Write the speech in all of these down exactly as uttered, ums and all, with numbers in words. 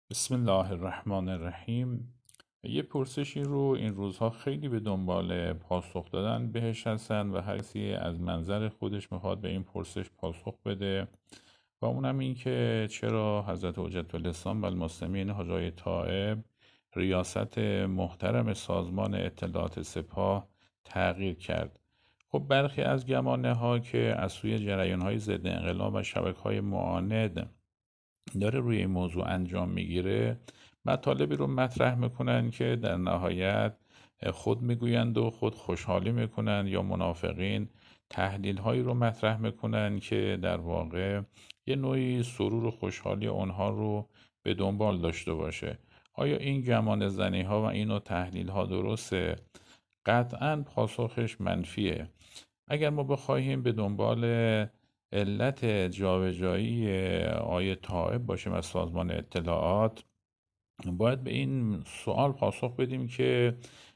بسم الله الرحمن الرحیم. یه پرسشی رو این روزها خیلی به دنبال پاسخ دادن بهش هستن و هر کسی از منظر خودش میخواد به این پرسش پاسخ بده و اونم این که چرا حضرت حجت الاسلام و المسلمین حاج آقای طایب ریاست محترم سازمان اطلاعات سپاه تغییر کرد. خب برخی از گمانه ها که از سوی جریان های ضد انقلاب و شبکه های معاند داره روی این موضوع انجام میگیره، مطالبی رو مطرح میکنن که در نهایت خود میگویند و خود خوشحالی میکنن، یا منافقین تحلیل هایی رو مطرح میکنن که در واقع یه نوعی سرور و خوشحالی اونها رو به دنبال داشته باشه. آیا این گمان زنی ها و این تحلیل ها درسته؟ قطعا پاسخش منفیه. اگر ما بخواهیم به دنبال علت جابجایی آیه طائب باشیم از سازمان اطلاعات، باید به این سوال پاسخ بدیم که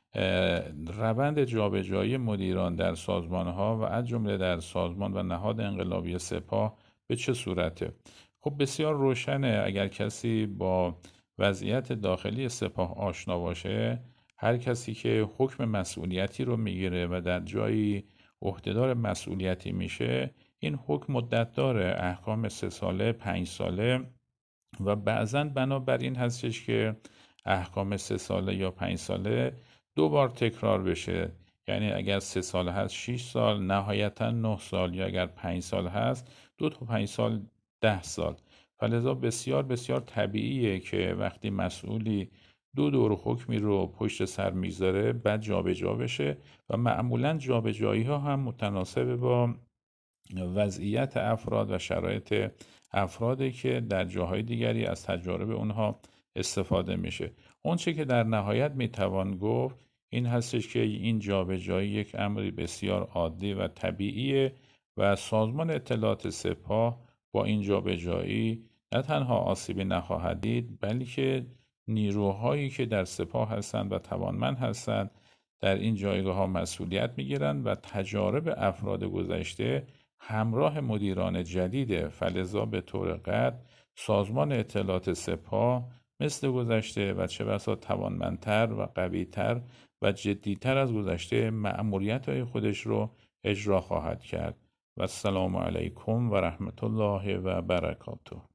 روند جابجایی مدیران در سازمانها و از جمله در سازمان و نهاد انقلابی سپاه به چه صورته؟ خب بسیار روشنه. اگر کسی با وضعیت داخلی سپاه آشنا باشه، هر کسی که حکم مسئولیتی رو میگیره و در جایی عهدهدار مسئولیتی میشه، این حکم مدت داره، احکام سه ساله، پنج ساله و بعضاً بنابراین هستش که احکام سه ساله یا پنج ساله دو بار تکرار بشه. یعنی اگر سه سال هست شش سال، نهایتا نه سال، یا اگر پنج سال هست دو تا پنج سال ده سال. فلذا بسیار بسیار طبیعیه که وقتی مسئولی دو دور حکمی رو پشت سر میذاره بعد جابجا بشه و معمولا جابجایی ها هم متناسب با وضعیت افراد و شرایط افرادی که در جاهای دیگری از تجارب اونها استفاده میشه. اون چه که در نهایت میتوان گفت این هستش که این جابجایی یک امری بسیار عادی و طبیعیه و سازمان اطلاعات سپاه با این جابجایی نه تنها آسیبی نخواهد دید، بلکه نیروهایی که در سپاه هستند و توانمند هستند در این جایگاه ها مسئولیت میگیرند و تجارب افراد گذشته همراه مدیران جدیده. فلذا به طور قطع سازمان اطلاعات سپاه مثل گذشته و چه بسا توانمندتر و قویتر و جدیتر از گذشته مأموریت‌های خودش رو اجرا خواهد کرد. و السلام علیکم و رحمت الله و برکاته.